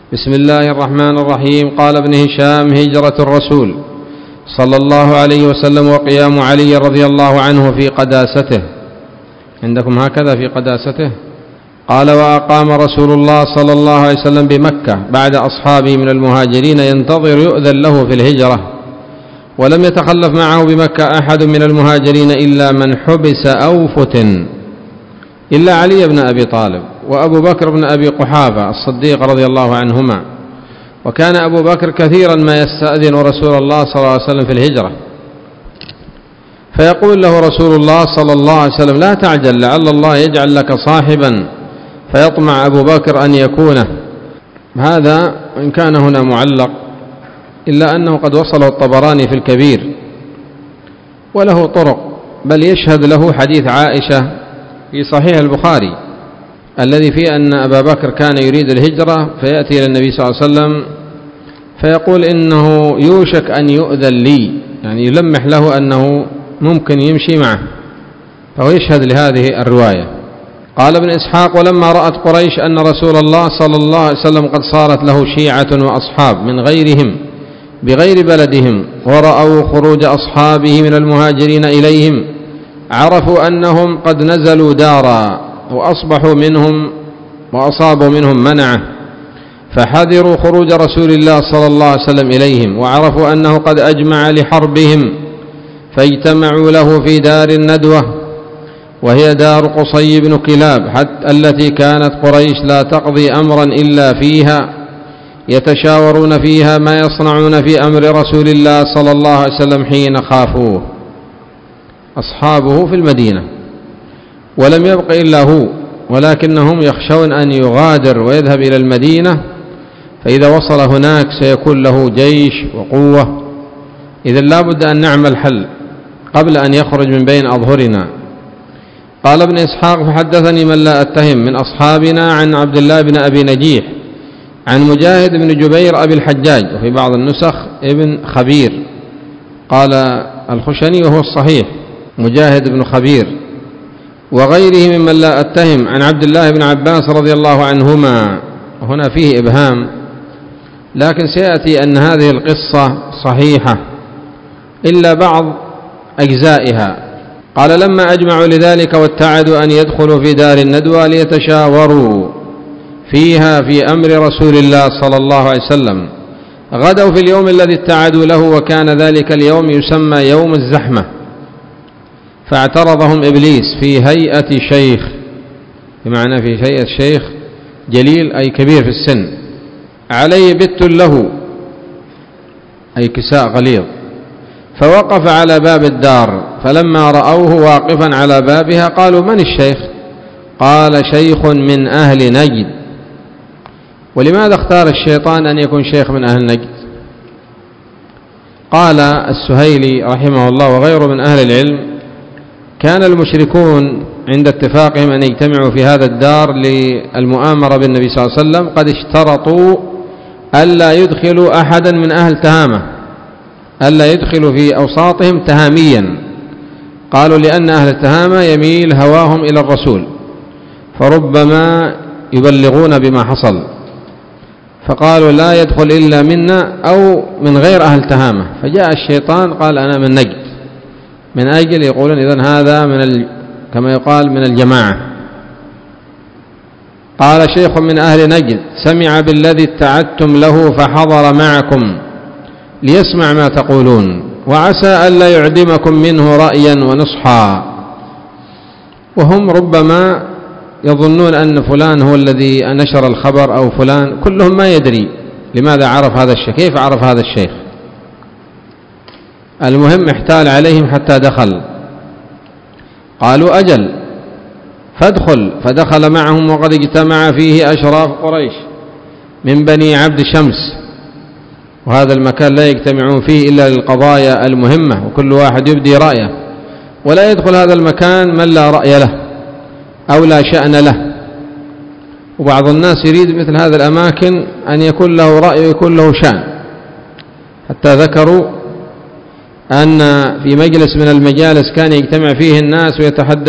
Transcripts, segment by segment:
بسم الله الرحمن الرحيم. قال ابن هشام: هجرة الرسول صلى الله عليه وسلم وقيام علي رضي الله عنه في قداسته. عندكم هكذا في قداسته؟ قال: وأقام رسول الله صلى الله عليه وسلم بمكة بعد أصحابه من المهاجرين ينتظر يؤذن له في الهجرة، ولم يتخلف معه بمكة أحد من المهاجرين إلا من حبس أو فتن، إلا علي بن أبي طالب وأبو بكر بن أبي قحافة الصديق رضي الله عنهما. وكان أبو بكر كثيرا ما يستأذن رسول الله صلى الله عليه وسلم في الهجرة، فيقول له رسول الله صلى الله عليه وسلم: لا تعجل، لعل الله يجعل لك صاحبا، فيطمع أبو بكر أن يكونه. هذا إن كان هنا معلق، إلا أنه قد وصله الطبراني في الكبير وله طرق، بل يشهد له حديث عائشة في صحيح البخاري الذي فيه أن أبا بكر كان يريد الهجرة فيأتي إلى النبي صلى الله عليه وسلم فيقول: إنه يوشك أن يؤذن لي، يعني يلمح له أنه ممكن يمشي معه، فهو يشهد لهذه الرواية. قال ابن إسحاق: ولما رأت قريش أن رسول الله صلى الله عليه وسلم قد صارت له شيعة وأصحاب من غيرهم بغير بلدهم، ورأوا خروج أصحابه من المهاجرين إليهم، عرفوا أنهم قد نزلوا دارا وأصبحوا منهم وأصابوا منهم منعه، فحذروا خروج رسول الله صلى الله عليه وسلم إليهم، وعرفوا أنه قد أجمع لحربهم، فاجتمعوا له في دار الندوة، وهي دار قصي بن كلاب، حتى التي كانت قريش لا تقضي أمرا إلا فيها، يتشاورون فيها ما يصنعون في أمر رسول الله صلى الله عليه وسلم حين خافوه. أصحابه في المدينة ولم يبق إلا هو، ولكنهم يخشون أن يغادر ويذهب إلى المدينة، فإذا وصل هناك سيكون له جيش وقوة، إذن لا بد أن نعمل حل قبل أن يخرج من بين أظهرنا. قال ابن إسحاق: فحدثني من لا أتهم من أصحابنا عن عبد الله بن أبي نجيح عن مجاهد بن جبير أبي الحجاج، وفي بعض النسخ ابن خبير، قال الخشني وهو الصحيح مجاهد بن خبير، وغيره ممن لا أتهم عن عبد الله بن عباس رضي الله عنهما. وهنا فيه إبهام، لكن سيأتي أن هذه القصة صحيحة إلا بعض أجزائها. قال: لما أجمعوا لذلك واتعدوا أن يدخلوا في دار الندوة ليتشاوروا فيها في أمر رسول الله صلى الله عليه وسلم، غدوا في اليوم الذي اتعدوا له، وكان ذلك اليوم يسمى يوم الزحمة، فاعترضهم إبليس في هيئة شيخ، بمعنى في هيئة شيخ جليل أي كبير في السن، عليه بت له أي كساء غليظ، فوقف على باب الدار، فلما رأوه واقفا على بابها قالوا: من الشيخ؟ قال: شيخ من أهل نجد. ولماذا اختار الشيطان أن يكون شيخ من أهل نجد؟ قال السهيلي رحمه الله وغيره من أهل العلم: كان المشركون عند اتفاقهم أن يجتمعوا في هذا الدار للمؤامرة بالنبي صلى الله عليه وسلم قد اشترطوا ألا يدخلوا أحدا من أهل تهامة، ألا يدخلوا في أوساطهم تهاميا، قالوا لأن أهل التهامة يميل هواهم إلى الرسول، فربما يبلغون بما حصل، فقالوا لا يدخل إلا منا أو من غير أهل تهامة. فجاء الشيطان قال: أنا من نجد، من أجل يقولون إذن هذا كما يقال من الجماعة. قال: شيخ من أهل نجد سمع بالذي اتعدتم له فحضر معكم ليسمع ما تقولون، وعسى ألا يعدمكم منه رأيا ونصحا. وهم ربما يظنون أن فلان هو الذي نشر الخبر أو فلان، كلهم ما يدري لماذا عرف هذا الشيخ، كيف عرف هذا الشيخ. المهم احتال عليهم حتى دخل، قالوا: أجل فادخل، فدخل معهم، وقد اجتمع فيه أشراف قريش من بني عبد شمس، وهذا المكان لا يجتمعون فيه إلا للقضايا المهمة، وكل واحد يبدي رأيه، ولا يدخل هذا المكان من لا رأي له أو لا شأن له. وبعض الناس يريد مثل هذه الأماكن أن يكون له رأي ويكون له شأن، حتى ذكروا أن في مجلس من المجالس كان يجتمع فيه الناس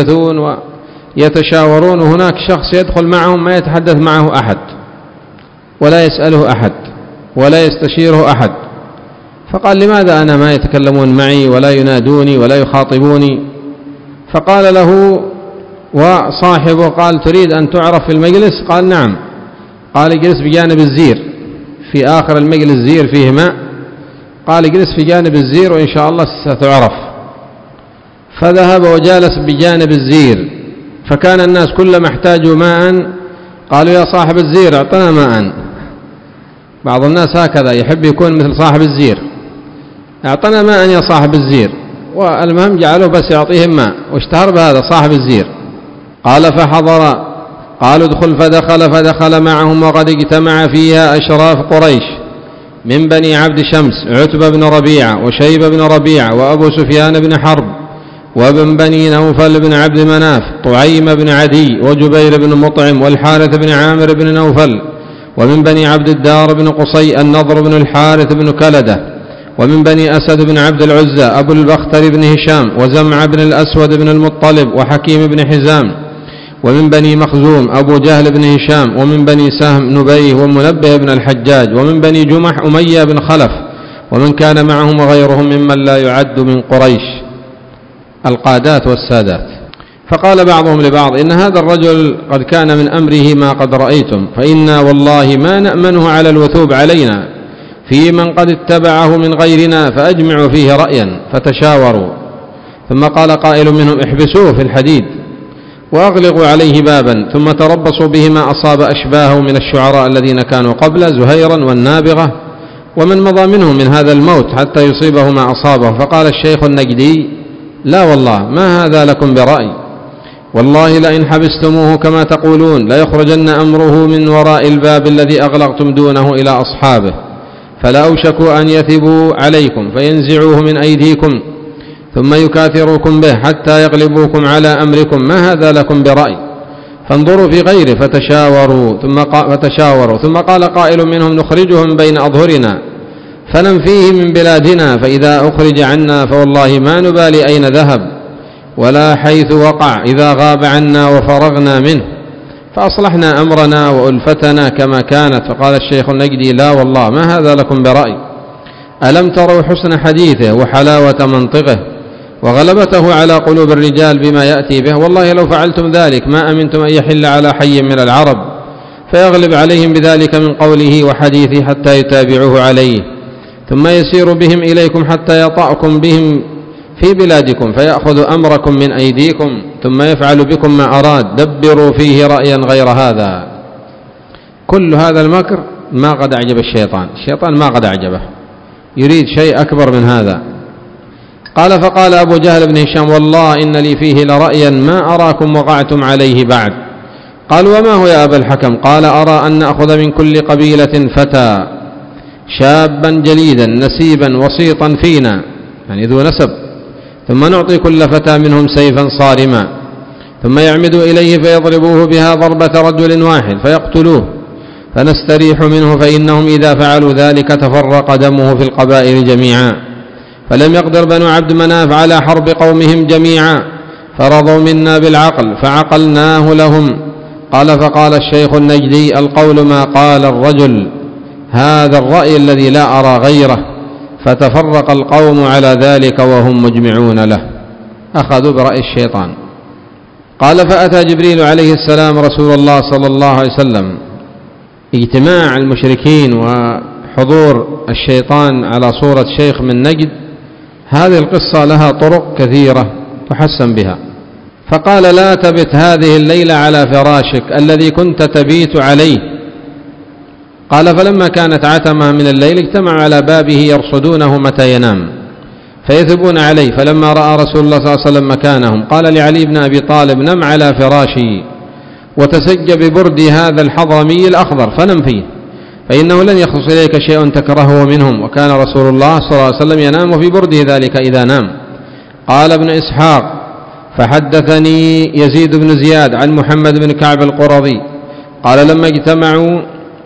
ويتحدثون ويتشاورون، وهناك شخص يدخل معهم ما يتحدث معه أحد، ولا يسأله أحد ولا يستشيره أحد. فقال: لماذا أنا ما يتكلمون معي ولا ينادوني ولا يخاطبوني؟ فقال له وصاحبه: قال: تريد أن تعرف في المجلس؟ قال: نعم. قال: اجلس بجانب الزير، في آخر المجلس زير فيه ماء. قال: اجلس في جانب الزير وإن شاء الله ستعرف. فذهب وجالس بجانب الزير، فكان الناس كلما احتاجوا ماء قالوا: يا صاحب الزير اعطنا ماء. بعض الناس هكذا يحب يكون مثل صاحب الزير: اعطنا ماء يا صاحب الزير. والمهم جعلوه بس يعطيهم ماء، واشتهر بهذا صاحب الزير. قال: فحضر، قالوا: ادخل. فدخل معهم، وقد اجتمع فيها أشراف قريش من بني عبد شمس: عتبة بن ربيعة وشيبة بن ربيعة وأبو سفيان بن حرب وابن بني نوفل بن عبد مناف، طعيم بن عدي وجبير بن مطعم والحارث بن عامر بن نوفل، ومن بني عبد الدار بن قصي النضر بن الحارث بن كلدة، ومن بني أسد بن عبد العزى أبو البختر بن هشام، وزمع بن الأسود بن المطلب، وحكيم بن حزام، ومن بني مخزوم أبو جهل بن هشام، ومن بني سهم نبيه ومنبه بن الحجاج، ومن بني جمح أمية بن خلف، ومن كان معهم وغيرهم ممن لا يعد من قريش، القادات والسادات. فقال بعضهم لبعض: إن هذا الرجل قد كان من أمره ما قد رأيتم، فإنا والله ما نأمنه على الوثوب علينا في من قد اتبعه من غيرنا، فأجمعوا فيه رأيا. فتشاوروا، ثم قال قائل منهم: احبسوه في الحديد وأغلقوا عليه بابا، ثم تربصوا به ما أصاب أشباهه من الشعراء الذين كانوا قبل، زهيرا والنابغة ومن مضى منهم من هذا الموت، حتى يصيبه ما أصابه. فقال الشيخ النجدي: لا والله ما هذا لكم برأي، والله لئن حبستموه كما تقولون ليخرجن أمره من وراء الباب الذي أغلقتم دونه إلى أصحابه، فلا أوشكوا أن يثبوا عليكم فينزعوه من أيديكم ثم يكاثروكم به حتى يغلبوكم على أمركم، ما هذا لكم برأي؟ فانظروا في غيره. فتشاوروا ثم قال قائل منهم: نخرجهم بين أظهرنا فننفيه من بلادنا، فإذا أخرج عنا فوالله ما نبالي أين ذهب ولا حيث وقع، إذا غاب عنا وفرغنا منه فأصلحنا أمرنا وألفتنا كما كانت. فقال الشيخ النجدي: لا والله ما هذا لكم برأي، ألم تروا حسن حديثه وحلاوة منطقه وغلبته على قلوب الرجال بما يأتي به؟ والله لو فعلتم ذلك ما أمنتم أن يحل على حي من العرب فيغلب عليهم بذلك من قوله وحديثه حتى يتابعوه عليه، ثم يسير بهم إليكم حتى يطأكم بهم في بلادكم فيأخذ أمركم من أيديكم ثم يفعل بكم ما أراد، دبروا فيه رأيا غير هذا. كل هذا المكر ما قد أعجب الشيطان ما قد أعجبه، يريد شيء أكبر من هذا. قال: فقال أبو جهل بن هشام: والله إن لي فيه لرأيا ما أراكم وقعتم عليه بعد. قال: وما هو يا أبا الحكم؟ قال: أرى أن نأخذ من كل قبيلة فتى شابا جليدا نسيبا وسيطا فينا، يعني ذو نسب، ثم نعطي كل فتى منهم سيفا صارما، ثم يعمدوا إليه فيضربوه بها ضربة رجل واحد فيقتلوه، فنستريح منه، فإنهم إذا فعلوا ذلك تفرق دمه في القبائل جميعا. فلم يقدر بنو عبد مناف على حرب قومهم جميعا، فرضوا منا بالعقل فعقلناه لهم. قال: فقال الشيخ النجدي: القول ما قال الرجل، هذا الرأي الذي لا أرى غيره. فتفرق القوم على ذلك وهم مجمعون له، أخذوا برأي الشيطان. قال: فأتى جبريل عليه السلام رسول الله صلى الله عليه وسلم. اجتماع المشركين وحضور الشيطان على صورة شيخ من نجد، هذه القصة لها طرق كثيرة تحسن بها. فقال: لا تبت هذه الليلة على فراشك الذي كنت تبيت عليه. قال: فلما كانت عتمة من الليل اجتمعوا على بابه يرصدونه متى ينام فيثبون عليه. فلما رأى رسول الله صلى الله عليه وسلم مكانهم قال لعلي بن أبي طالب: نم على فراشي وتسج ببرد هذا الحضرمي الأخضر فنم فيه، فإنه لن يخص إليك شيء تكرهه منهم. وكان رسول الله صلى الله عليه وسلم ينام في برده ذلك إذا نام. قال ابن إسحاق: فحدثني يزيد بن زياد عن محمد بن كعب القرظي قال: لما اجتمعوا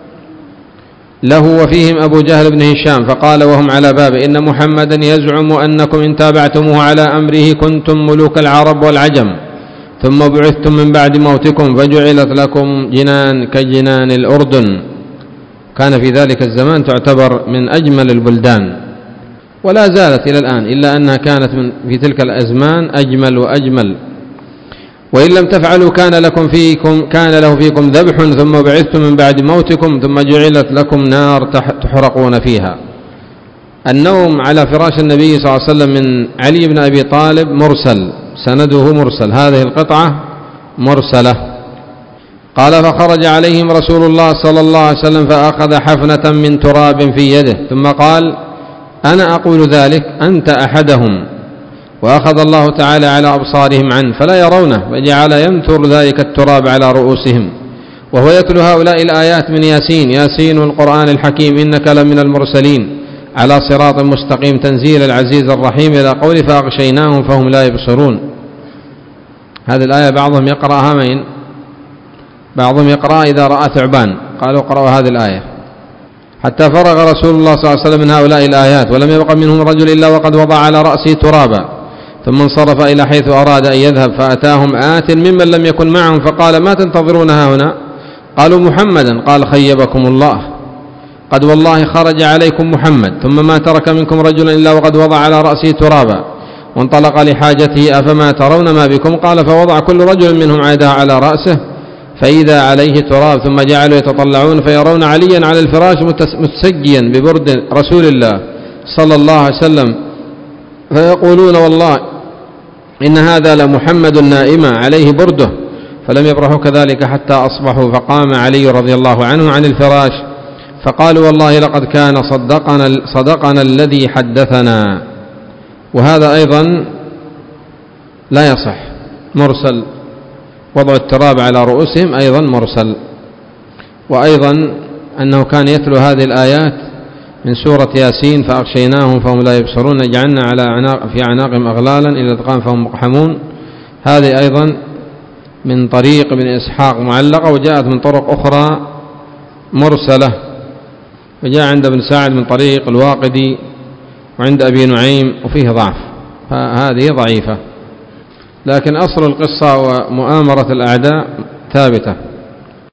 له وفيهم أبو جهل بن هشام فقال وهم على باب: إن محمدا يزعم أنكم إن تابعتموه على أمره كنتم ملوك العرب والعجم، ثم بعثتم من بعد موتكم فجعلت لكم جنان كجنان الأردن، كان في ذلك الزمان تعتبر من أجمل البلدان، ولا زالت إلى الآن، إلا أنها كانت في تلك الأزمان أجمل وأجمل. وإن لم تفعلوا كان له فيكم ذبح ثم بعثتم من بعد موتكم ثم جعلت لكم نار تحرقون فيها. النوم على فراش النبي صلى الله عليه وسلم من علي بن أبي طالب مرسل، سنده مرسل، هذه القطعة مرسلة. قال فخرج عليهم رسول الله صلى الله عليه وسلم فأخذ حفنة من تراب في يده ثم قال أنا أقول ذلك أنت أحدهم، وأخذ الله تعالى على أبصارهم عنه فلا يرونه، وجعل ينثر ذلك التراب على رؤوسهم وهو يتلو هؤلاء الآيات من ياسين والقرآن الحكيم إنك لمن المرسلين على صراط مستقيم تنزيل العزيز الرحيم إلى قول فأغشيناهم فهم لا يبصرون. هذه الآية بعضهم يقرأها بعضهم يقرأ إذا رأى ثعبان، قالوا اقرأوا هذه الآية، حتى فرغ رسول الله صلى الله عليه وسلم من هؤلاء الآيات ولم يبق منهم رجل إلا وقد وضع على رأسه ترابا، ثم انصرف إلى حيث أراد أن يذهب فأتاهم آت ممن لم يكن معهم فقال ما تنتظرون هنا؟ قالوا محمدا. قال خيبكم الله، قد والله خرج عليكم محمد ثم ما ترك منكم رجلا إلا وقد وضع على رأسه ترابا وانطلق لحاجته، أفما ترون ما بكم؟ قال فوضع كل رجل منهم عيدها على رأسه فإذا عليه تراب، ثم جعلوا يتطلعون فيرون عليا على الفراش متسجيا ببرد رسول الله صلى الله عليه وسلم، فيقولون والله إن هذا لمحمد نائما عليه برده، فلم يبرحوا كذلك حتى أصبحوا، فقام علي رضي الله عنه عن الفراش فقالوا والله لقد كان صدقنا الذي حدثنا. وهذا أيضا لا يصح، مرسل، وضع التراب على رؤوسهم أيضا مرسل. وأيضا أنه كان يتلو هذه الآيات من سورة ياسين فأغشيناهم فهم لا يبصرون جعلنا في أعناقهم أغلالا إلى الأذقان فهم مقحمون، هذه أيضا من طريق ابن إسحاق معلقة، وجاءت من طرق أخرى مرسلة، وجاء عند ابن سعد من طريق الواقدي وعند أبي نعيم وفيه ضعف، فهذه ضعيفة، لكن أصل القصة ومؤامرة الأعداء ثابتة.